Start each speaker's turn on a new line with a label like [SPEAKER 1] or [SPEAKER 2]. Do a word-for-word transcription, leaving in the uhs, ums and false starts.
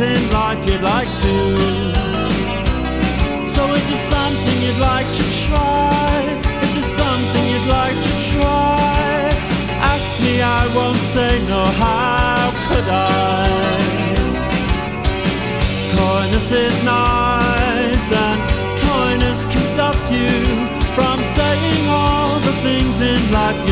[SPEAKER 1] in life you'd like to. So if there's something you'd like to try, if there's something you'd like to try, ask me, I won't say no, how could I? Coyness is nice, and coyness can stop you from saying all the things in life you